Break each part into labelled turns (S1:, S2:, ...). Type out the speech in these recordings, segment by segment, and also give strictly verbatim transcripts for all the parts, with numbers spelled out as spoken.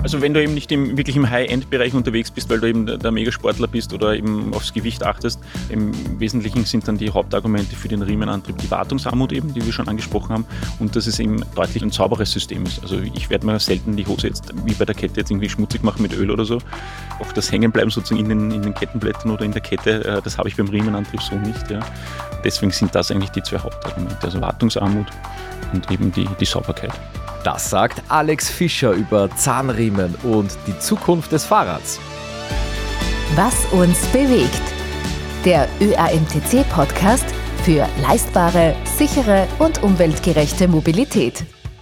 S1: Also wenn du eben nicht im, wirklich im High-End-Bereich unterwegs bist, weil du eben der, der Megasportler bist oder eben aufs Gewicht achtest, im Wesentlichen sind dann die Hauptargumente für den Riemenantrieb die Wartungsarmut eben, die wir schon angesprochen haben, und dass es eben deutlich ein sauberes System ist. Also ich werde mir selten die Hose jetzt wie bei der Kette jetzt irgendwie schmutzig machen mit Öl oder so. Auch das Hängenbleiben sozusagen in den, in den Kettenblättern oder in der Kette, das habe ich beim Riemenantrieb so nicht. Ja. Deswegen sind das eigentlich die zwei Hauptargumente, also Wartungsarmut und eben die, die Sauberkeit.
S2: Das sagt Alex Fischer über Zahnriemen und die Zukunft des Fahrrads.
S3: Was uns bewegt. Der Ö A M T C-Podcast für leistbare, sichere und umweltgerechte Mobilität.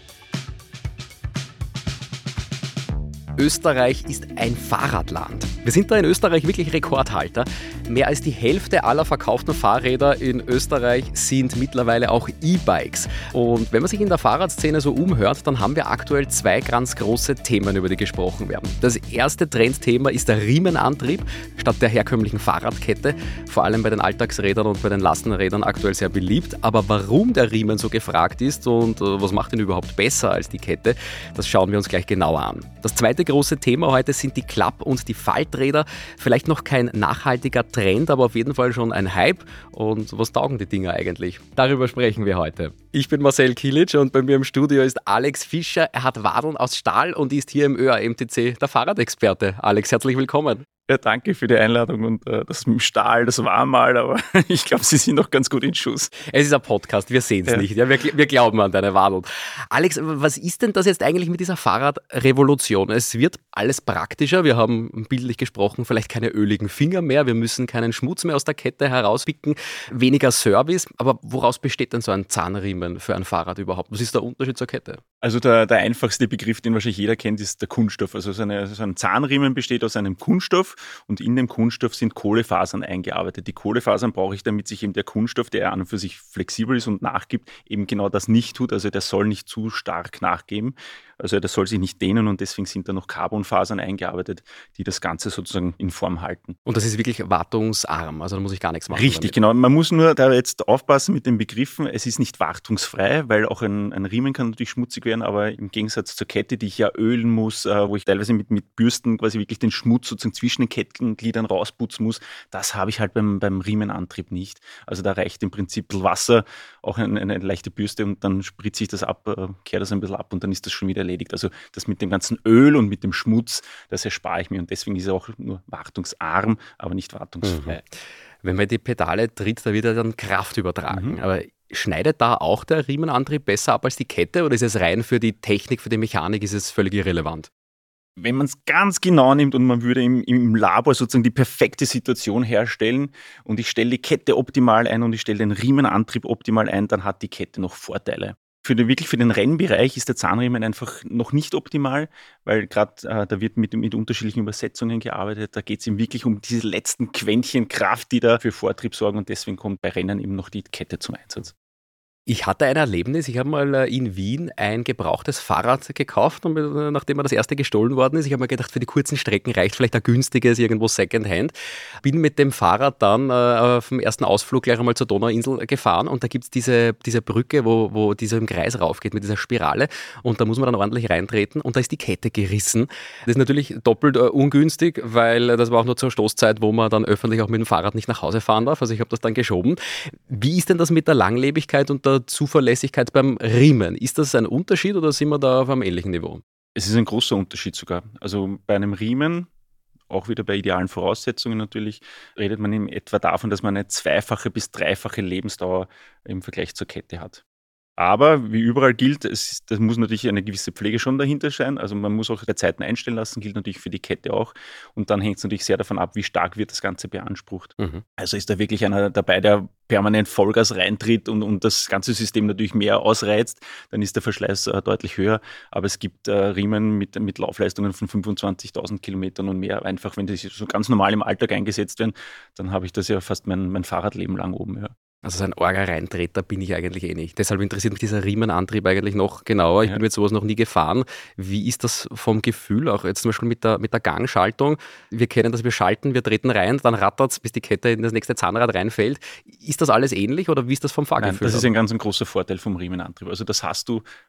S2: Österreich ist ein Fahrradland. Wir sind da in Österreich wirklich Rekordhalter. Mehr als die Hälfte aller verkauften Fahrräder in Österreich sind mittlerweile auch E-Bikes. Und wenn man sich in der Fahrradszene so umhört, dann haben wir aktuell zwei ganz große Themen, über die gesprochen werden. Das erste Trendthema ist der Riemenantrieb statt der herkömmlichen Fahrradkette. Vor allem bei den Alltagsrädern und bei den Lastenrädern aktuell sehr beliebt. Aber warum der Riemen so gefragt ist und was macht ihn überhaupt besser als die Kette, das schauen wir uns gleich genauer an. Das zweite große Thema heute sind die Klapp- und die Falträder. Vielleicht noch kein nachhaltiger Trend, aber auf jeden Fall schon ein Hype. Und was taugen die Dinger eigentlich? Darüber sprechen wir heute. Ich bin Marcel Kilic und bei mir im Studio ist Alex Fischer. Er hat Wadeln aus Stahl und ist hier im Ö A M T C der Fahrradexperte. Alex, herzlich willkommen.
S1: Ja, danke für die Einladung und äh, das mit dem Stahl, das war mal, aber ich glaube, Sie sind noch ganz gut in Schuss.
S2: Es ist ein Podcast, wir sehen es ja nicht. Ja, wir, wir glauben an deine Wadeln. Alex, was ist denn das jetzt eigentlich mit dieser Fahrradrevolution? Es wird alles praktischer, wir haben bildlich gesprochen vielleicht keine öligen Finger mehr, wir müssen keinen Schmutz mehr aus der Kette herauspicken, weniger Service, aber woraus besteht denn so ein Zahnriemen für ein Fahrrad überhaupt? Was ist der Unterschied zur Kette?
S1: Also der, der einfachste Begriff, den wahrscheinlich jeder kennt, ist der Kunststoff. Also so, eine, so ein Zahnriemen besteht aus einem Kunststoff, und in dem Kunststoff sind Kohlefasern eingearbeitet. Die Kohlefasern brauche ich, damit sich eben der Kunststoff, der an und für sich flexibel ist und nachgibt, eben genau das nicht tut. Also der soll nicht zu stark nachgeben. Also der soll sich nicht dehnen und deswegen sind da noch Carbonfasern eingearbeitet, die das Ganze sozusagen in Form halten.
S2: Und das ist wirklich wartungsarm, also da muss ich gar nichts machen.
S1: Richtig,
S2: damit.
S1: Genau. Man muss nur da jetzt aufpassen mit den Begriffen. Es ist nicht wartungsfrei, weil auch ein, ein Riemen kann natürlich schmutzig werden, aber im Gegensatz zur Kette, die ich ja ölen muss, äh, wo ich teilweise mit, mit Bürsten quasi wirklich den Schmutz sozusagen zwischen den Kettengliedern rausputzen muss, das habe ich halt beim, beim Riemenantrieb nicht. Also da reicht im Prinzip Wasser, auch eine, eine leichte Bürste und dann spritze ich das ab, äh, kehre das ein bisschen ab und dann ist das schon wieder erledigt. Also das mit dem ganzen Öl und mit dem Schmutz, das erspare ich mir und deswegen ist er auch nur wartungsarm, aber nicht wartungsfrei.
S2: Mhm. Wenn man in die Pedale tritt, da wird er dann Kraft übertragen.
S1: Mhm.
S2: Aber schneidet da auch der Riemenantrieb besser ab als die Kette oder ist es rein für die Technik, für die Mechanik, ist es völlig irrelevant?
S1: Wenn man es ganz genau nimmt und man würde im, im Labor sozusagen die perfekte Situation herstellen und ich stelle die Kette optimal ein und ich stelle den Riemenantrieb optimal ein, dann hat die Kette noch Vorteile. Für den, wirklich für den Rennbereich ist der Zahnriemen einfach noch nicht optimal, weil gerade äh, da wird mit, mit unterschiedlichen Übersetzungen gearbeitet. Da geht es eben wirklich um diese letzten Quäntchen Kraft, die da für Vortrieb sorgen und deswegen kommt bei Rennen eben noch die Kette zum Einsatz.
S2: Ich hatte ein Erlebnis, ich habe mal in Wien ein gebrauchtes Fahrrad gekauft und nachdem mir das erste gestohlen worden ist, ich habe mir gedacht, für die kurzen Strecken reicht vielleicht ein günstiges, irgendwo Secondhand. Bin mit dem Fahrrad dann äh, auf dem ersten Ausflug gleich einmal zur Donauinsel gefahren und da gibt es diese, diese Brücke, wo, wo dieser im Kreis raufgeht mit dieser Spirale und da muss man dann ordentlich reintreten und da ist die Kette gerissen. Das ist natürlich doppelt äh, ungünstig, weil das war auch nur zur Stoßzeit, wo man dann öffentlich auch mit dem Fahrrad nicht nach Hause fahren darf. Also ich habe das dann geschoben. Wie ist denn das mit der Langlebigkeit und der Zuverlässigkeit beim Riemen? Ist das ein Unterschied oder sind wir da auf einem ähnlichen Niveau?
S1: Es ist ein großer Unterschied sogar. Also bei einem Riemen, auch wieder bei idealen Voraussetzungen natürlich, redet man in etwa davon, dass man eine zweifache bis dreifache Lebensdauer im Vergleich zur Kette hat. Aber wie überall gilt, es, das muss natürlich eine gewisse Pflege schon dahinter sein. Also man muss auch bei Zeiten einstellen lassen, gilt natürlich für die Kette auch. Und dann hängt es natürlich sehr davon ab, wie stark wird das Ganze beansprucht. Mhm. Also ist da wirklich einer dabei, der permanent Vollgas reintritt und, und das ganze System natürlich mehr ausreizt, dann ist der Verschleiß äh, deutlich höher. Aber es gibt äh, Riemen mit, mit Laufleistungen von fünfundzwanzigtausend Kilometern und mehr. Einfach, wenn die so ganz normal im Alltag eingesetzt werden, dann habe ich das ja fast mein, mein Fahrradleben lang oben. Ja.
S2: Also so ein Orga-Reintreter bin ich eigentlich eh nicht. Deshalb interessiert mich dieser Riemenantrieb eigentlich noch genauer. Ich ja. bin mit sowas noch nie gefahren. Wie ist das vom Gefühl auch jetzt zum Beispiel mit der, mit der Gangschaltung? Wir kennen das, wir schalten, wir treten rein, dann rattert es, bis die Kette in das nächste Zahnrad reinfällt. Ist das alles ähnlich oder wie ist das vom Fahrgefühl?
S1: Nein, das ist ein ganz ein großer Vorteil vom Riemenantrieb. Also das hast du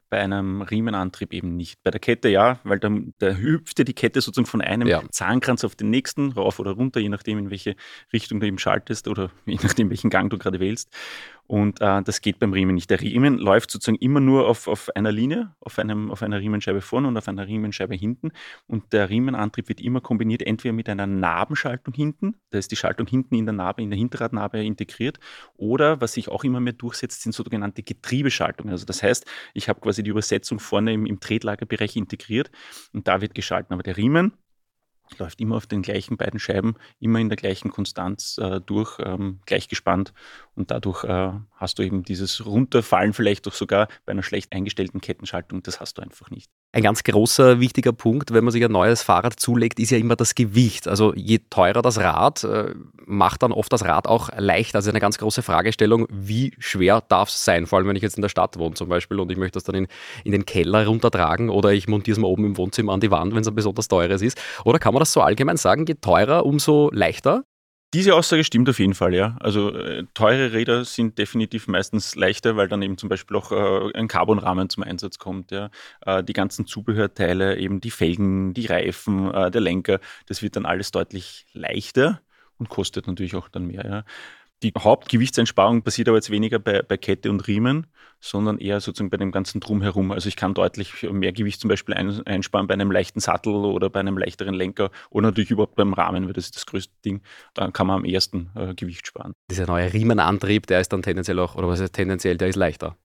S1: bei einem Riemenantrieb eben nicht. Bei der Kette ja, weil da, da hüpft ja die Kette sozusagen von einem ja. Zahnkranz auf den nächsten, rauf oder runter, je nachdem, in welche Richtung du eben schaltest oder je nachdem, welchen Gang du gerade wählst. Und äh, das geht beim Riemen nicht. Der Riemen läuft sozusagen immer nur auf, auf einer Linie, auf, einem, auf einer Riemenscheibe vorne und auf einer Riemenscheibe hinten. Und der Riemenantrieb wird immer kombiniert, entweder mit einer Nabenschaltung hinten, da ist die Schaltung hinten in der Narbe, in der Hinterradnabe integriert, oder was sich auch immer mehr durchsetzt, sind sogenannte Getriebeschaltungen. Also das heißt, ich habe quasi die Übersetzung vorne im, im Tretlagerbereich integriert und da wird geschalten. Aber der Riemen läuft immer auf den gleichen beiden Scheiben, immer in der gleichen Konstanz äh, durch, ähm, gleich gespannt und dadurch äh, hast du eben dieses Runterfallen vielleicht doch sogar bei einer schlecht eingestellten Kettenschaltung, das hast du einfach nicht.
S2: Ein ganz großer, wichtiger Punkt, wenn man sich ein neues Fahrrad zulegt, ist ja immer das Gewicht. Also je teurer das Rad, äh, macht dann oft das Rad auch leicht. Also eine ganz große Fragestellung, wie schwer darf es sein? Vor allem, wenn ich jetzt in der Stadt wohne zum Beispiel und ich möchte das dann in, in den Keller runtertragen oder ich montiere es mal oben im Wohnzimmer an die Wand, wenn es ein besonders teures ist. Oder kann man das so allgemein sagen, je teurer, umso leichter?
S1: Diese Aussage stimmt auf jeden Fall, ja. Also äh, teure Räder sind definitiv meistens leichter, weil dann eben zum Beispiel auch äh, ein Carbonrahmen zum Einsatz kommt. Ja. Äh, die ganzen Zubehörteile, eben die Felgen, die Reifen, äh, der Lenker, das wird dann alles deutlich leichter und kostet natürlich auch dann mehr. Ja. Die Hauptgewichtseinsparung passiert aber jetzt weniger bei, bei Kette und Riemen, sondern eher sozusagen bei dem ganzen Drumherum. Also ich kann deutlich mehr Gewicht zum Beispiel ein, einsparen bei einem leichten Sattel oder bei einem leichteren Lenker oder natürlich überhaupt beim Rahmen, weil das ist das größte Ding. Da kann man am ersten äh, Gewicht sparen.
S2: Dieser neue Riemenantrieb, der ist dann tendenziell auch, oder was heißt tendenziell, der ist leichter?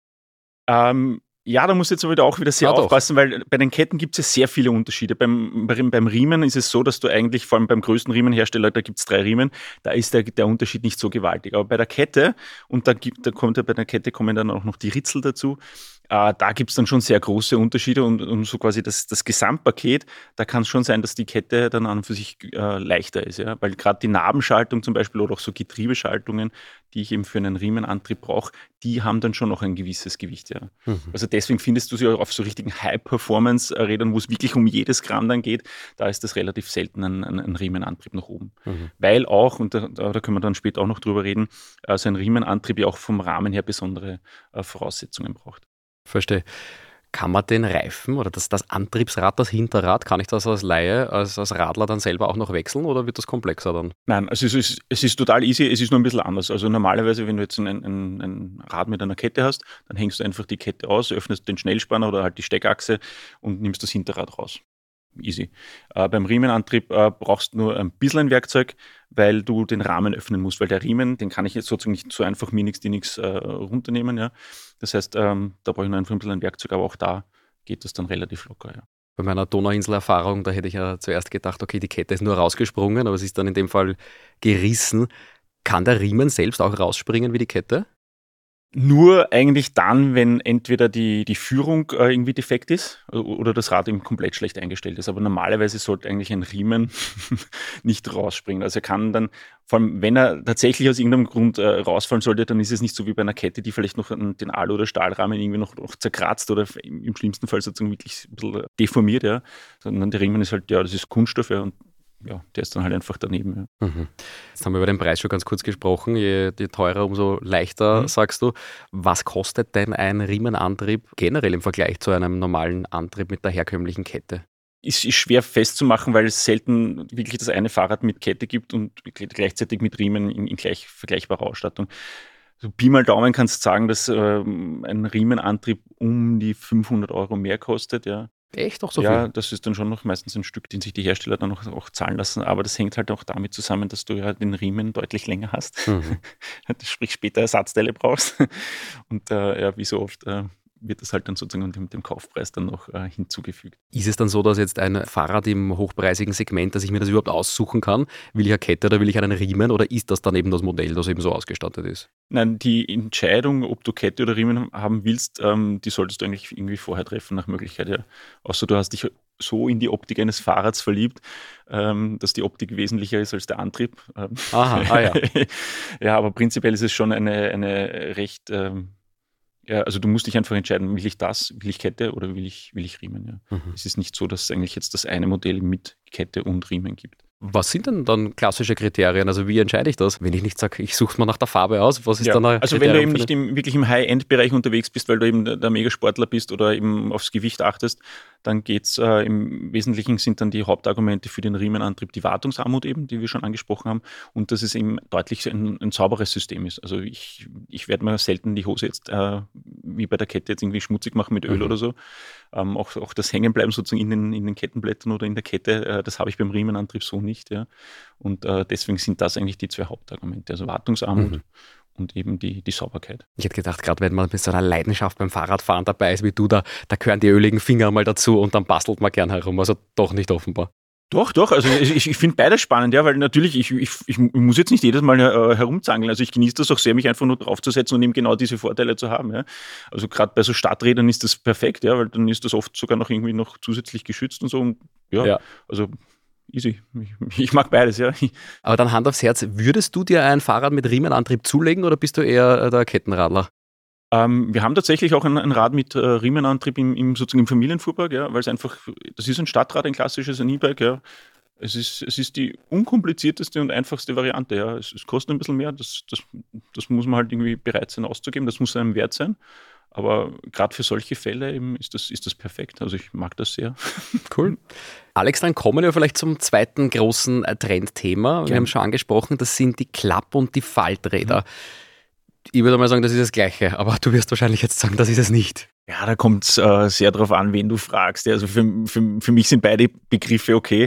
S1: Ähm, Ja, da muss jetzt aber auch wieder sehr
S2: ah,
S1: aufpassen, weil bei den Ketten gibt es ja sehr viele Unterschiede. Beim, beim, beim Riemen ist es so, dass du eigentlich, vor allem beim größten Riemenhersteller, da gibt es drei Riemen, da ist der, der Unterschied nicht so gewaltig. Aber bei der Kette, und da, gibt, da kommt ja bei der Kette kommen dann auch noch die Ritzel dazu, äh, da gibt es dann schon sehr große Unterschiede und, und so quasi das, das Gesamtpaket, da kann es schon sein, dass die Kette dann an und für sich äh, leichter ist. Ja? Weil gerade die Nabenschaltung zum Beispiel oder auch so Getriebeschaltungen, die ich eben für einen Riemenantrieb brauche, die haben dann schon noch ein gewisses Gewicht. Ja. Mhm. Also deswegen findest du sie auch auf so richtigen High-Performance-Rädern, wo es wirklich um jedes Gramm dann geht, da ist das relativ selten ein, ein, ein Riemenantrieb nach oben. Mhm. Weil auch, und da, da können wir dann später auch noch drüber reden, also ein Riemenantrieb ja auch vom Rahmen her besondere äh, Voraussetzungen braucht.
S2: Verstehe. Kann man den Reifen oder das, das Antriebsrad, das Hinterrad, kann ich das als Laie, als, als Radler dann selber auch noch wechseln oder wird das komplexer dann?
S1: Nein, also es ist, es ist total easy, es ist nur ein bisschen anders. Also normalerweise, wenn du jetzt ein, ein, ein Rad mit einer Kette hast, dann hängst du einfach die Kette aus, öffnest den Schnellspanner oder halt die Steckachse und nimmst das Hinterrad raus. Easy. Äh, beim Riemenantrieb äh, brauchst du nur ein bisschen ein Werkzeug, weil du den Rahmen öffnen musst, weil der Riemen, den kann ich jetzt sozusagen nicht so einfach mir nichts, die nichts äh, runternehmen. Ja. Das heißt, ähm, da brauche ich nur einfach ein bisschen ein Werkzeug, aber auch da geht das dann relativ locker. Ja.
S2: Bei meiner Donauinsel-Erfahrung, da hätte ich ja zuerst gedacht, okay, die Kette ist nur rausgesprungen, aber es ist dann in dem Fall gerissen. Kann der Riemen selbst auch rausspringen wie die Kette?
S1: Nur eigentlich dann, wenn entweder die, die Führung äh, irgendwie defekt ist oder das Rad eben komplett schlecht eingestellt ist. Aber normalerweise sollte eigentlich ein Riemen nicht rausspringen. Also er kann dann, vor allem wenn er tatsächlich aus irgendeinem Grund äh, rausfallen sollte, dann ist es nicht so wie bei einer Kette, die vielleicht noch den Alu- oder Stahlrahmen irgendwie noch, noch zerkratzt oder im, im schlimmsten Fall sozusagen wirklich ein bisschen deformiert. Ja. Sondern der Riemen ist halt, ja, das ist Kunststoff, ja, und ja, der ist dann halt einfach daneben. Ja.
S2: Mhm. Jetzt haben wir über den Preis schon ganz kurz gesprochen. Je, je teurer, umso leichter, mhm. sagst du. Was kostet denn ein Riemenantrieb generell im Vergleich zu einem normalen Antrieb mit der herkömmlichen Kette?
S1: Ist, ist schwer festzumachen, weil es selten wirklich das eine Fahrrad mit Kette gibt und gleichzeitig mit Riemen in, in gleich vergleichbarer Ausstattung. So Pi mal Daumen kannst du sagen, dass ähm, ein Riemenantrieb um die fünfhundert Euro mehr kostet, ja.
S2: Echt auch so
S1: ja, viel? Ja,
S2: das
S1: das ist dann schon noch meistens ein Stück, den sich die Hersteller dann auch, auch zahlen lassen. Aber das hängt halt auch damit zusammen, dass du ja den Riemen deutlich länger hast. Mhm. Sprich, später Ersatzteile brauchst. Und äh, ja, wie so oft äh, wird das halt dann sozusagen dem, dem Kaufpreis dann noch äh, hinzugefügt.
S2: Ist es dann so, dass jetzt ein Fahrrad im hochpreisigen Segment, dass ich mir das überhaupt aussuchen kann? Will ich eine Kette oder will ich einen Riemen? Oder ist das dann eben das Modell, das eben so ausgestattet ist?
S1: Nein, die Entscheidung, ob du Kette oder Riemen haben willst, ähm, die solltest du eigentlich irgendwie vorher treffen, nach Möglichkeit. Ja. Außer du hast dich so in die Optik eines Fahrrads verliebt, ähm, dass die Optik wesentlicher ist als der Antrieb. Ähm,
S2: Aha, ah ja.
S1: Ja, aber prinzipiell ist es schon eine, eine recht... Ähm, Ja, also du musst dich einfach entscheiden, will ich das, will ich Kette oder will ich, will ich Riemen. Ja. Mhm. Es ist nicht so, dass es eigentlich jetzt das eine Modell mit Kette und Riemen gibt.
S2: Was sind denn dann klassische Kriterien? Also wie entscheide ich das? Wenn ich nicht sage, ich suche mal nach der Farbe aus, was ist
S1: ja,
S2: dann ein
S1: Also
S2: Kriterium
S1: wenn du eben
S2: für
S1: nicht
S2: den-
S1: im, wirklich im High-End-Bereich unterwegs bist, weil du eben der, der Megasportler bist oder eben aufs Gewicht achtest, dann geht es äh, im Wesentlichen sind dann die Hauptargumente für den Riemenantrieb die Wartungsarmut eben, die wir schon angesprochen haben, und dass es eben deutlich ein, ein sauberes System ist. Also ich, ich werde mir selten die Hose jetzt äh, wie bei der Kette jetzt irgendwie schmutzig machen mit Öl
S2: Mhm.
S1: oder so. Ähm, auch, auch das Hängenbleiben sozusagen in den, in den Kettenblättern oder in der Kette, äh, das habe ich beim Riemenantrieb so nicht. Ja. Und äh, deswegen sind das eigentlich die zwei Hauptargumente. Also Wartungsarmut
S2: Mhm.
S1: und eben die, die Sauberkeit.
S2: Ich hätte gedacht, gerade wenn man mit so einer Leidenschaft beim Fahrradfahren dabei ist wie du, da, da gehören die öligen Finger mal dazu und dann bastelt man gern herum. Also doch nicht offenbar.
S1: Doch, doch. Also ich, ich finde beides spannend, ja, weil natürlich, ich, ich, ich muss jetzt nicht jedes Mal äh, herumzangeln. Also ich genieße das auch sehr, mich einfach nur draufzusetzen und eben genau diese Vorteile zu haben. Ja. Also gerade bei so Stadträdern ist das perfekt, ja, weil dann ist das oft sogar noch irgendwie noch zusätzlich geschützt und so. Und ja,
S2: Ja.
S1: also easy. Ich, ich mag beides, ja.
S2: Aber dann Hand aufs Herz, würdest du dir ein Fahrrad mit Riemenantrieb zulegen oder bist du eher der Kettenradler?
S1: Ähm, wir haben tatsächlich auch ein, ein Rad mit äh, Riemenantrieb im, im, sozusagen im Familienfuhrpark, ja, weil es einfach, das ist ein Stadtrad, ein klassisches, ein E-Bike, ja. Es ist, es ist die unkomplizierteste und einfachste Variante, ja. Es, es kostet ein bisschen mehr, das, das, das muss man halt irgendwie bereit sein auszugeben, das muss einem wert sein. Aber gerade für solche Fälle eben ist das, ist das perfekt. Also ich mag das sehr.
S2: Cool. Alex, dann kommen wir vielleicht zum zweiten großen äh, Trendthema. Wir
S1: Gerne.
S2: haben schon angesprochen, das sind die Klapp- und die Falträder. Ich würde mal sagen, das ist das Gleiche, aber du wirst wahrscheinlich jetzt sagen, das ist es nicht.
S1: Ja, da kommt es äh, sehr darauf an, wen du fragst. Ja, also für, für, für mich sind beide Begriffe okay.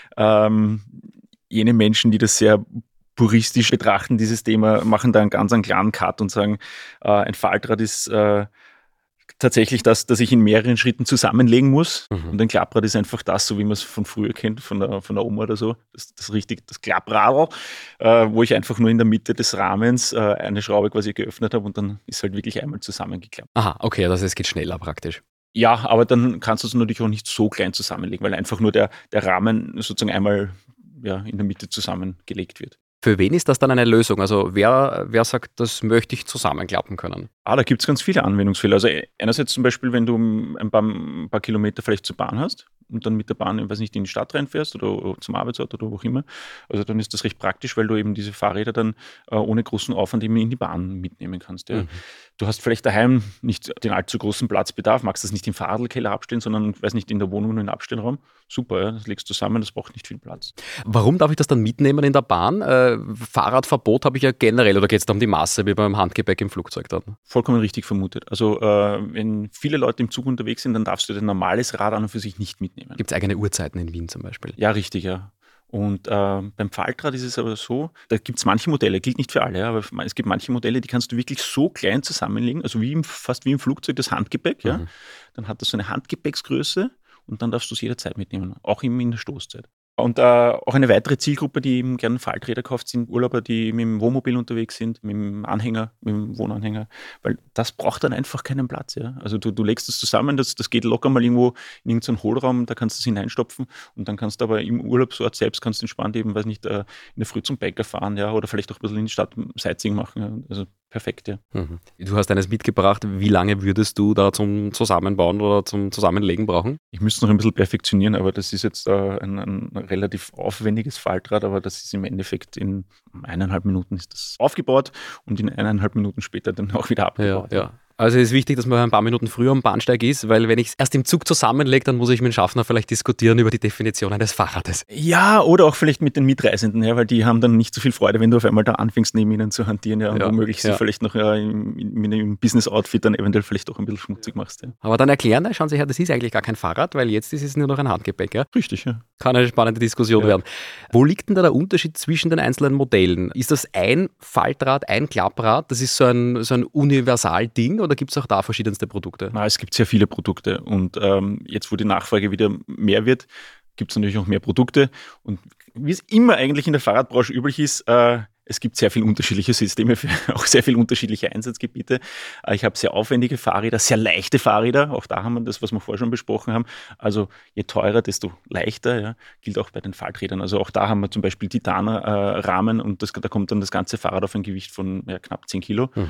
S1: Ähm, jene Menschen, die das sehr puristisch betrachten, dieses Thema, machen da einen ganz einen klaren Cut und sagen, äh, ein Faltrad ist äh, tatsächlich das, dass ich in mehreren Schritten zusammenlegen muss.
S2: Mhm.
S1: Und ein Klapprad ist einfach das, so wie man es von früher kennt, von der, von der Oma oder so. Das, das richtig, das Klappradl, äh, wo ich einfach nur in der Mitte des Rahmens äh, eine Schraube quasi geöffnet habe und dann ist halt wirklich einmal zusammengeklappt.
S2: Aha, okay, das heißt, es geht schneller praktisch.
S1: Ja, aber dann kannst du es natürlich auch nicht so klein zusammenlegen, weil einfach nur der, der Rahmen sozusagen einmal ja, in der Mitte zusammengelegt wird.
S2: Für wen ist das dann eine Lösung? Also wer, wer sagt, das möchte ich zusammenklappen können?
S1: Ah, da gibt es ganz viele Anwendungsfälle. Also einerseits zum Beispiel, wenn du ein paar, ein paar Kilometer vielleicht zur Bahn hast und dann mit der Bahn, ich weiß nicht, in die Stadt reinfährst oder zum Arbeitsort oder wo auch immer. Also dann ist das recht praktisch, weil du eben diese Fahrräder dann äh, ohne großen Aufwand eben in die Bahn mitnehmen kannst. Ja.
S2: Mhm.
S1: Du hast vielleicht daheim nicht den allzu großen Platzbedarf, magst das nicht im Fahrradkeller abstellen, sondern, weiß nicht, in der Wohnung nur in den Abstellraum. Super, ja, das legst du zusammen, das braucht nicht viel Platz.
S2: Warum darf ich das dann mitnehmen in der Bahn? Äh, Fahrradverbot habe ich ja generell, oder geht es da um die Masse wie beim Handgepäck im Flugzeug dann?
S1: Vollkommen richtig vermutet. Also äh, wenn viele Leute im Zug unterwegs sind, dann darfst du dein normales Rad an und für sich nicht mitnehmen.
S2: Gibt es eigene Uhrzeiten in Wien zum Beispiel?
S1: Ja, richtig, ja. Und äh, beim Faltrad ist es aber so, da gibt es manche Modelle, gilt nicht für alle, ja, aber es gibt manche Modelle, die kannst du wirklich so klein zusammenlegen, also wie im, fast wie im Flugzeug das Handgepäck. Ja.
S2: Mhm.
S1: Dann hat das so eine Handgepäcksgröße und dann darfst du es jederzeit mitnehmen, auch eben in der Stoßzeit. Und äh, auch eine weitere Zielgruppe, die eben gerne Falträder kauft, sind Urlauber, die mit dem Wohnmobil unterwegs sind, mit dem Anhänger, mit dem Wohnanhänger, weil das braucht dann einfach keinen Platz. Ja? Also du, du legst das zusammen, das, das geht locker mal irgendwo in irgendeinen Hohlraum, da kannst du es hineinstopfen und dann kannst du aber im Urlaubsort selbst ganz entspannt eben, weiß nicht, äh, in der Früh zum Bäcker fahren, ja, oder vielleicht auch ein bisschen in die Stadt Sightseeing machen. Ja? Also perfekt, ja.
S2: Mhm. Du hast eines mitgebracht. Wie lange würdest du da zum Zusammenbauen oder zum Zusammenlegen brauchen?
S1: Ich müsste noch ein bisschen perfektionieren, aber das ist jetzt äh, ein, ein relativ aufwendiges Faltrad, aber das ist im Endeffekt in eineinhalb Minuten ist das aufgebaut und in eineinhalb Minuten später dann auch wieder abgebaut.
S2: Ja, ja. Also es ist wichtig, dass man ein paar Minuten früher am Bahnsteig ist, weil wenn ich es erst im Zug zusammenlege, dann muss ich mit dem Schaffner vielleicht diskutieren über die Definition eines Fahrrades.
S1: Ja, oder auch vielleicht mit den Mitreisenden, ja, weil die haben dann nicht so viel Freude, wenn du auf einmal da anfängst, neben ihnen zu hantieren, ja, und
S2: Ja,
S1: womöglich sie
S2: ja.
S1: vielleicht noch ja, im, im, im Business-Outfit dann eventuell vielleicht auch ein bisschen schmutzig machst. Ja.
S2: Aber dann erklären, schauen Sie her, das ist eigentlich gar kein Fahrrad, weil jetzt ist es nur noch ein Handgepäck. Ja?
S1: Richtig, ja.
S2: Kann eine spannende Diskussion
S1: Ja.
S2: werden. Wo liegt denn da der Unterschied zwischen den einzelnen Modellen? Ist das ein Faltrad, ein Klapprad? Das ist so ein, so ein Universalding oder gibt es auch da verschiedenste Produkte?
S1: Na, es gibt sehr viele Produkte und ähm, jetzt, wo die Nachfrage wieder mehr wird, gibt es natürlich auch mehr Produkte und wie es immer eigentlich in der Fahrradbranche üblich ist, äh, es gibt sehr viele unterschiedliche Systeme für auch sehr viele unterschiedliche Einsatzgebiete. Äh, Ich habe sehr aufwendige Fahrräder, sehr leichte Fahrräder, auch da haben wir das, was wir vorher schon besprochen haben. Also je teurer, desto leichter, ja, gilt auch bei den Falträdern. Also auch da haben wir zum Beispiel Titaner-Rahmen und das, da kommt dann das ganze Fahrrad auf ein Gewicht von ja, knapp zehn Kilo.
S2: Mhm.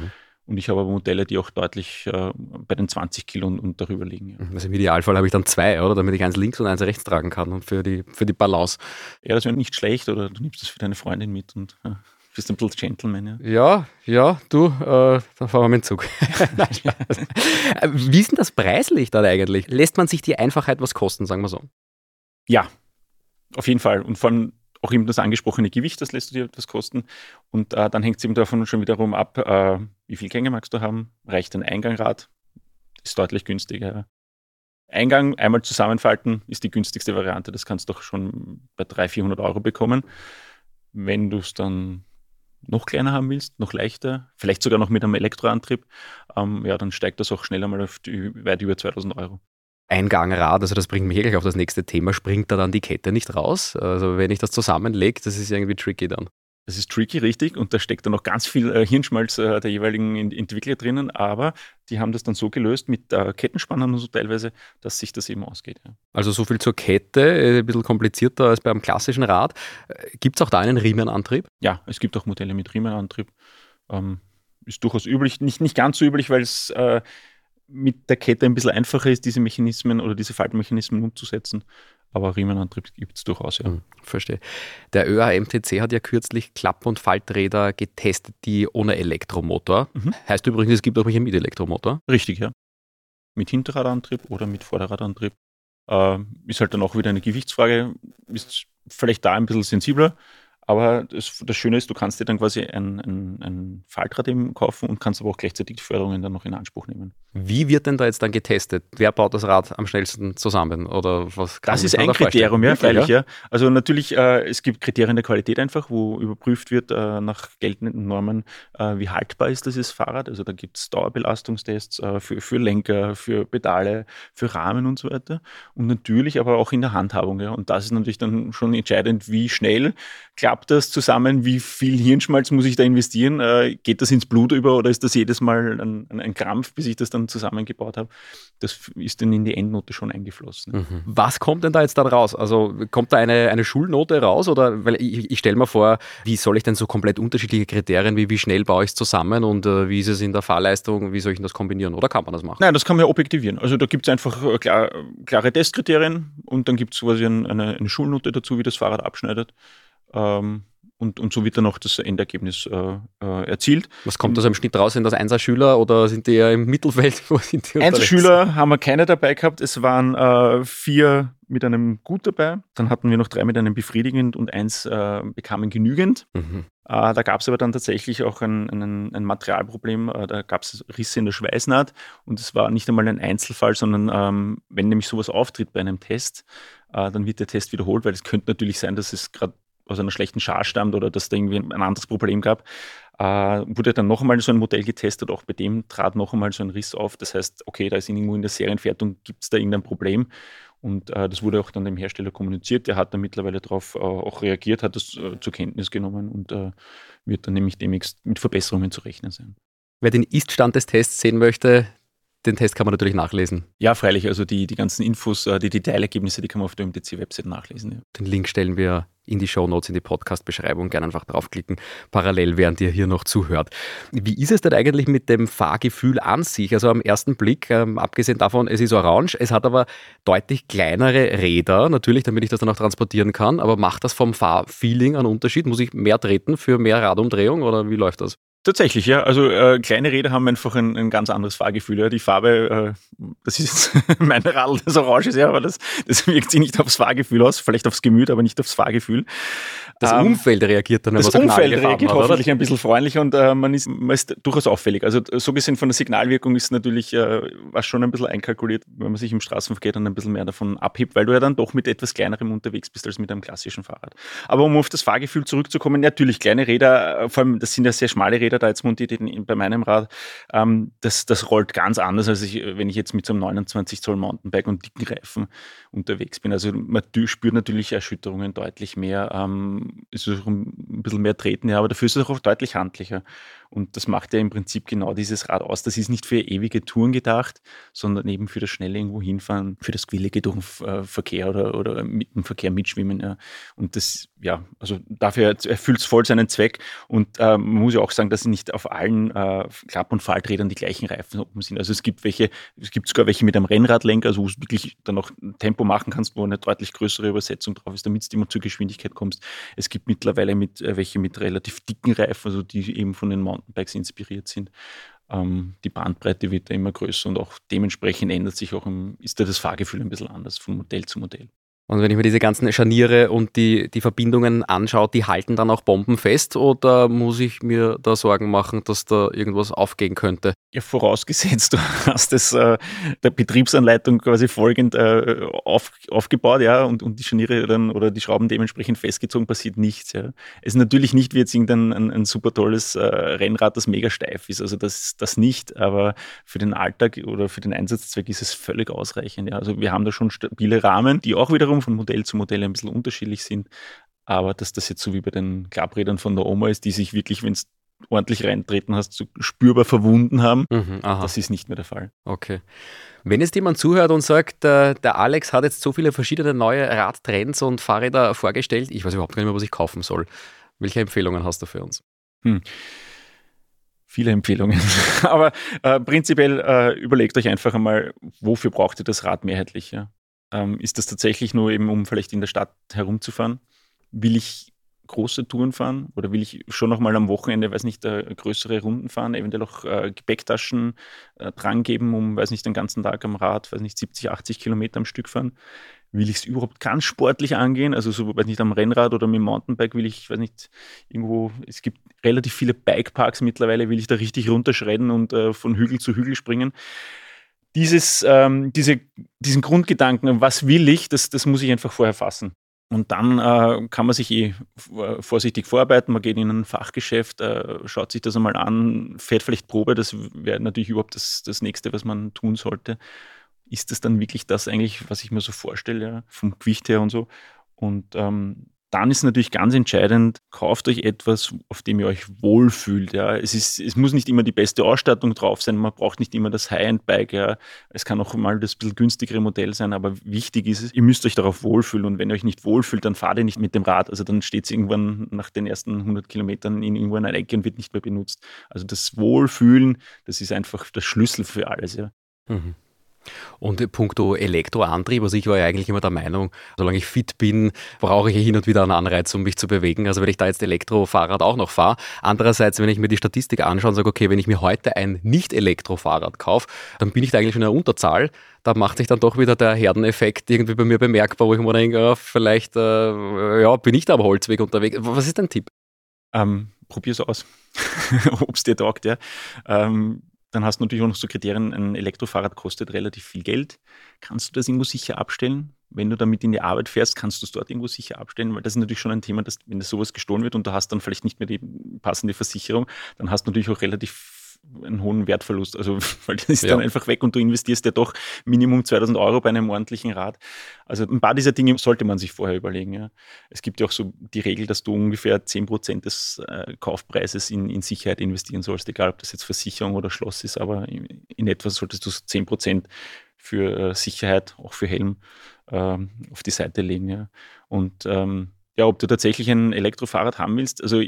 S1: Und ich habe aber Modelle, die auch deutlich äh, bei den zwanzig Kilo und, und darüber liegen. Ja.
S2: Also im Idealfall habe ich dann zwei, oder? Damit ich eins links und eins rechts tragen kann und für die, für die Balance.
S1: Ja, das wäre nicht schlecht, oder du nimmst das für deine Freundin mit und ja, bist ein bisschen Gentleman. Ja,
S2: ja, ja du, äh, dann fahren wir mit dem Zug. Wie ist denn das preislich dann eigentlich? Lässt man sich die Einfachheit was kosten, sagen wir so?
S1: Ja, auf jeden Fall. Und vor allem auch eben das angesprochene Gewicht, das lässt du dir etwas kosten. Und äh, dann hängt es eben davon schon wiederum ab, äh, wie viel Gänge magst du haben? Reicht ein Eingangrad? Ist deutlich günstiger. Eingang einmal zusammenfalten ist die günstigste Variante. Das kannst du doch schon bei dreihundert, vierhundert Euro bekommen. Wenn du es dann noch kleiner haben willst, noch leichter, vielleicht sogar noch mit einem Elektroantrieb, ähm, ja, dann steigt das auch schneller mal auf die, weit über zweitausend Euro.
S2: Eingangrad, also das bringt mich gleich auf das nächste Thema, springt da dann die Kette nicht raus? Also wenn ich das zusammenlege, das ist irgendwie tricky dann.
S1: Das ist tricky, richtig, und da steckt dann noch ganz viel äh, Hirnschmalz äh, der jeweiligen Entwickler drinnen, aber die haben das dann so gelöst mit äh, Kettenspannern und so teilweise, dass sich das eben ausgeht. Ja.
S2: Also so viel zur Kette, ein bisschen komplizierter als beim klassischen Rad. Gibt es auch da einen Riemenantrieb?
S1: Ja, es gibt auch Modelle mit Riemenantrieb. Ähm, ist durchaus üblich, nicht, nicht ganz so üblich, weil es äh, mit der Kette ein bisschen einfacher ist, diese Mechanismen oder diese Faltmechanismen umzusetzen. Aber Riemenantrieb gibt es durchaus, ja.
S2: Hm, verstehe. Der Ö A M T C hat ja kürzlich Klapp- und Falträder getestet, die ohne Elektromotor. Mhm. Heißt übrigens, es gibt auch welche mit Elektromotor.
S1: Richtig, ja. Mit Hinterradantrieb oder mit Vorderradantrieb. Äh, ist halt dann auch wieder eine Gewichtsfrage. Ist vielleicht da ein bisschen sensibler. Aber das, das Schöne ist, du kannst dir dann quasi ein, ein, ein Faltrad eben kaufen und kannst aber auch gleichzeitig die Förderungen dann noch in Anspruch nehmen.
S2: Wie wird denn da jetzt dann getestet? Wer baut das Rad am schnellsten zusammen? Oder was kann
S1: das ist ein da Kriterium, ja, freilich, ja. Also natürlich, äh, es gibt Kriterien der Qualität einfach, wo überprüft wird äh, nach geltenden Normen, äh, wie haltbar ist dieses Fahrrad. Also da gibt es Dauerbelastungstests äh, für, für Lenker, für Pedale, für Rahmen und so weiter. Und natürlich aber auch in der Handhabung. Ja. Und das ist natürlich dann schon entscheidend, wie schnell klappt das zusammen, wie viel Hirnschmalz muss ich da investieren? Äh, geht das ins Blut über oder ist das jedes Mal ein, ein, ein Krampf, bis ich das dann zusammengebaut habe? Das ist dann in die Endnote schon eingeflossen.
S2: Mhm. Was kommt denn da jetzt dann raus? Also kommt da eine, eine Schulnote raus? Oder weil ich, ich stelle mir vor, wie soll ich denn so komplett unterschiedliche Kriterien, wie, wie schnell baue ich es zusammen und äh, wie ist es in der Fahrleistung, wie soll ich denn das kombinieren? Oder kann man das machen?
S1: Nein, das kann man ja objektivieren. Also da gibt es einfach äh, klar, klare Testkriterien und dann gibt es quasi eine, eine Schulnote dazu, wie das Fahrrad abschneidet. Ähm, und, und so wird dann auch das Endergebnis äh, äh, erzielt.
S2: Was kommt das im Schnitt raus? Sind das Einser-Schüler oder sind die eher im Mittelfeld? Wo sind die
S1: Einser-Schüler haben wir keine dabei gehabt. Es waren äh, vier mit einem Gut dabei. Dann hatten wir noch drei mit einem befriedigend und eins äh, bekamen genügend. Mhm. Äh, da gab es aber dann tatsächlich auch ein, ein, ein Materialproblem. Äh, da gab es Risse in der Schweißnaht und es war nicht einmal ein Einzelfall, sondern ähm, wenn nämlich sowas auftritt bei einem Test, äh, dann wird der Test wiederholt, weil es könnte natürlich sein, dass es gerade aus einer schlechten Schar stammt oder dass da irgendwie ein anderes Problem gab, äh, wurde dann noch einmal so ein Modell getestet, auch bei dem trat noch einmal so ein Riss auf. Das heißt, okay, da ist irgendwo in der Serienfertigung, gibt es da irgendein Problem? Und äh, das wurde auch dann dem Hersteller kommuniziert. Der hat dann mittlerweile darauf äh, auch reagiert, hat das äh, zur Kenntnis genommen und äh, wird dann nämlich demnächst mit Verbesserungen zu rechnen sein.
S2: Wer den Ist-Stand des Tests sehen möchte, den Test kann man natürlich nachlesen.
S1: Ja, freilich. Also die, die ganzen Infos, die Detailergebnisse, die kann man auf der M T C-Website nachlesen. Ja.
S2: Den Link stellen wir in die Shownotes, in die Podcast-Beschreibung. Gerne einfach draufklicken, parallel, während ihr hier noch zuhört. Wie ist es denn eigentlich mit dem Fahrgefühl an sich? Also am ersten Blick, ähm, abgesehen davon, es ist orange, es hat aber deutlich kleinere Räder, natürlich, damit ich das dann auch transportieren kann. Aber macht das vom Fahrfeeling einen Unterschied? Muss ich mehr treten für mehr Radumdrehung oder wie läuft das?
S1: Tatsächlich, ja. Also äh, kleine Räder haben einfach ein, ein ganz anderes Fahrgefühl. Ja. Die Farbe, äh, das ist jetzt mein Radl, das orange ist, ja, aber das, das wirkt sich nicht aufs Fahrgefühl aus, vielleicht aufs Gemüt, aber nicht aufs Fahrgefühl.
S2: Das ähm, Umfeld reagiert dann,
S1: Das Umfeld reagiert hat, hoffentlich ein bisschen freundlicher und äh, man, ist, man ist durchaus auffällig. Also so gesehen von der Signalwirkung ist natürlich äh, was schon ein bisschen einkalkuliert, wenn man sich im Straßenverkehr dann ein bisschen mehr davon abhebt, weil du ja dann doch mit etwas kleinerem unterwegs bist als mit einem klassischen Fahrrad. Aber um auf das Fahrgefühl zurückzukommen, natürlich kleine Räder, vor allem das sind ja sehr schmale Räder da jetzt montiert bei meinem Rad, ähm, das, das rollt ganz anders, als ich, wenn ich jetzt mit so einem neunundzwanzig Zoll Mountainbike und dicken Reifen unterwegs bin. Also man spürt natürlich Erschütterungen deutlich mehr, ähm, ist auch ein bisschen mehr Treten, ja, aber dafür ist es auch deutlich handlicher. Und das macht ja im Prinzip genau dieses Rad aus. Das ist nicht für ewige Touren gedacht, sondern eben für das schnelle irgendwo hinfahren, für das Quillige durch den Verkehr oder, oder mit dem Verkehr mitschwimmen. Ja. Und das, ja, also dafür erfüllt es voll seinen Zweck. Und äh, man muss ja auch sagen, dass nicht auf allen äh, Klapp- und Falträdern die gleichen Reifen oben sind. Also es gibt welche, es gibt sogar welche mit einem Rennradlenker, also wo du wirklich dann auch Tempo machen kannst, wo eine deutlich größere Übersetzung drauf ist, damit du immer zur Geschwindigkeit kommst. Es gibt mittlerweile mit, äh, welche mit relativ dicken Reifen, also die eben von den Mountainbikes inspiriert sind. Ähm, die Bandbreite wird da immer größer und auch dementsprechend ändert sich auch, im, ist da das Fahrgefühl ein bisschen anders von Modell zu Modell.
S2: Und wenn ich mir diese ganzen Scharniere und die, die Verbindungen anschaue, die halten dann auch bombenfest oder muss ich mir da Sorgen machen, dass da irgendwas aufgehen könnte?
S1: Ja, vorausgesetzt, du hast es äh, der Betriebsanleitung quasi folgend äh, auf, aufgebaut, ja, und, und die Scharniere dann oder die Schrauben dementsprechend festgezogen, passiert nichts. Ja. Es ist natürlich nicht wie jetzt irgendein ein, ein super tolles äh, Rennrad, das mega steif ist, also das, das nicht, aber für den Alltag oder für den Einsatzzweck ist es völlig ausreichend. Ja. Also wir haben da schon stabile Rahmen, die auch wiederum von Modell zu Modell ein bisschen unterschiedlich sind, aber dass das jetzt so wie bei den Klapprädern von der Oma ist, die sich wirklich, wenn es ordentlich reintreten hast, so spürbar verwunden haben,
S2: Mhm, aha.
S1: das ist nicht mehr der Fall.
S2: Okay. Wenn jetzt jemand zuhört und sagt, der, der Alex hat jetzt so viele verschiedene neue Radtrends und Fahrräder vorgestellt, ich weiß überhaupt gar nicht mehr, was ich kaufen soll. Welche Empfehlungen hast du für uns?
S1: Hm. Viele Empfehlungen. Aber äh, prinzipiell äh, überlegt euch einfach einmal, wofür braucht ihr das Rad mehrheitlich? Ja? Ähm, ist das tatsächlich nur eben, um vielleicht in der Stadt herumzufahren? Will ich große Touren fahren oder will ich schon noch mal am Wochenende, weiß nicht, äh, größere Runden fahren, eventuell auch äh, Gepäcktaschen äh, dran geben, um, weiß nicht, den ganzen Tag am Rad, weiß nicht, siebzig, achtzig Kilometer am Stück fahren? Will ich es überhaupt ganz sportlich angehen? Also so, weiß nicht, am Rennrad oder mit dem Mountainbike will ich, weiß nicht, irgendwo, es gibt relativ viele Bikeparks mittlerweile, will ich da richtig runterschredden und äh, von Hügel zu Hügel springen? Dieses, ähm, diese, diesen Grundgedanken, was will ich, das, das muss ich einfach vorher fassen. Und dann äh, kann man sich eh äh, vorsichtig vorarbeiten. Man geht in ein Fachgeschäft, äh, schaut sich das einmal an, fährt vielleicht Probe. Das wäre natürlich überhaupt das, das Nächste, was man tun sollte. Ist das dann wirklich das eigentlich, was ich mir so vorstelle, ja, vom Gewicht her und so? Und ähm, dann ist natürlich ganz entscheidend, kauft euch etwas, auf dem ihr euch wohlfühlt. Ja. Es, ist, es muss nicht immer die beste Ausstattung drauf sein, man braucht nicht immer das High-End-Bike. Ja. Es kann auch mal das bisschen günstigere Modell sein, aber wichtig ist es, ihr müsst euch darauf wohlfühlen und wenn ihr euch nicht wohlfühlt, dann fahrt ihr nicht mit dem Rad. Also dann steht es irgendwann nach den ersten hundert Kilometern in irgendwo in einer Ecke und wird nicht mehr benutzt. Also das Wohlfühlen, das ist einfach der Schlüssel für alles. Ja.
S2: Mhm. Und puncto Elektroantrieb, also ich war ja eigentlich immer der Meinung, solange ich fit bin, brauche ich hin und wieder einen Anreiz, um mich zu bewegen. Also wenn ich da jetzt Elektrofahrrad auch noch fahre. Andererseits, wenn ich mir die Statistik anschaue und sage, okay, wenn ich mir heute ein Nicht-Elektrofahrrad kaufe, dann bin ich da eigentlich schon in der Unterzahl. Da macht sich dann doch wieder der Herdeneffekt irgendwie bei mir bemerkbar, wo ich mir denke, ja, vielleicht äh, ja, bin ich da am Holzweg unterwegs. Was ist dein Tipp?
S1: Ähm, probier's aus, ob es dir taugt, ja. Ähm, Dann hast du natürlich auch noch so Kriterien, ein Elektrofahrrad kostet relativ viel Geld. Kannst du das irgendwo sicher abstellen? Wenn du damit in die Arbeit fährst, kannst du es dort irgendwo sicher abstellen? Weil das ist natürlich schon ein Thema, dass wenn das sowas gestohlen wird und du hast dann vielleicht nicht mehr die passende Versicherung, dann hast du natürlich auch relativ einen hohen Wertverlust. Also weil das ist ja dann einfach weg und du investierst ja doch Minimum zweitausend Euro bei einem ordentlichen Rad. Also ein paar dieser Dinge sollte man sich vorher überlegen. Ja. Es gibt ja auch so die Regel, dass du ungefähr zehn Prozent des äh, Kaufpreises in, in Sicherheit investieren sollst, egal ob das jetzt Versicherung oder Schloss ist, aber in, in etwa solltest du so zehn Prozent für äh, Sicherheit, auch für Helm, ähm, auf die Seite legen. Ja. Und ähm, ja, ob du tatsächlich ein Elektrofahrrad haben willst, also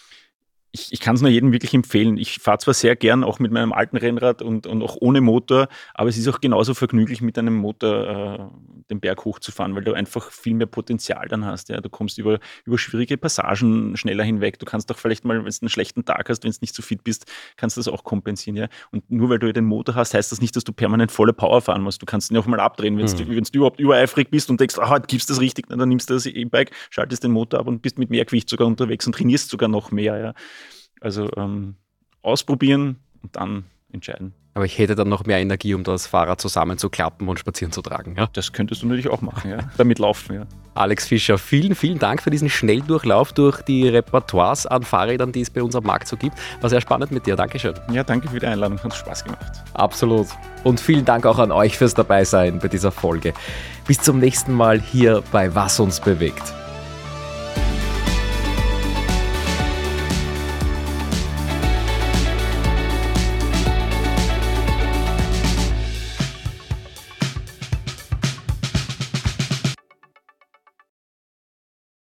S1: Ich, ich kann es nur jedem wirklich empfehlen. Ich fahre zwar sehr gern auch mit meinem alten Rennrad und, und auch ohne Motor, aber es ist auch genauso vergnüglich, mit einem Motor äh, den Berg hochzufahren, weil du einfach viel mehr Potenzial dann hast. Ja. Du kommst über, über schwierige Passagen schneller hinweg. Du kannst auch vielleicht mal, wenn du einen schlechten Tag hast, wenn du nicht so fit bist, kannst du das auch kompensieren. Ja. Und nur weil du den Motor hast, heißt das nicht, dass du permanent volle Power fahren musst. Du kannst ihn auch mal abdrehen. Wenn du mhm. überhaupt übereifrig bist und denkst, ah, gibst das richtig, dann nimmst du das E-Bike, schaltest den Motor ab und bist mit mehr Gewicht sogar unterwegs und trainierst sogar noch mehr. Ja. Also ähm, ausprobieren und dann entscheiden.
S2: Aber ich hätte dann noch mehr Energie, um das Fahrrad zusammenzuklappen und spazieren zu tragen. Ja?
S1: Das könntest du natürlich auch machen, ja. Damit laufen, ja.
S2: Alex Fischer, vielen, vielen Dank für diesen Schnelldurchlauf durch die Repertoires an Fahrrädern, die es bei uns am Markt so gibt. War sehr spannend mit dir. Dankeschön.
S1: Ja, danke für die Einladung. Hat Spaß gemacht.
S2: Absolut. Und vielen Dank auch an euch fürs Dabeisein bei dieser Folge. Bis zum nächsten Mal hier bei Was uns bewegt.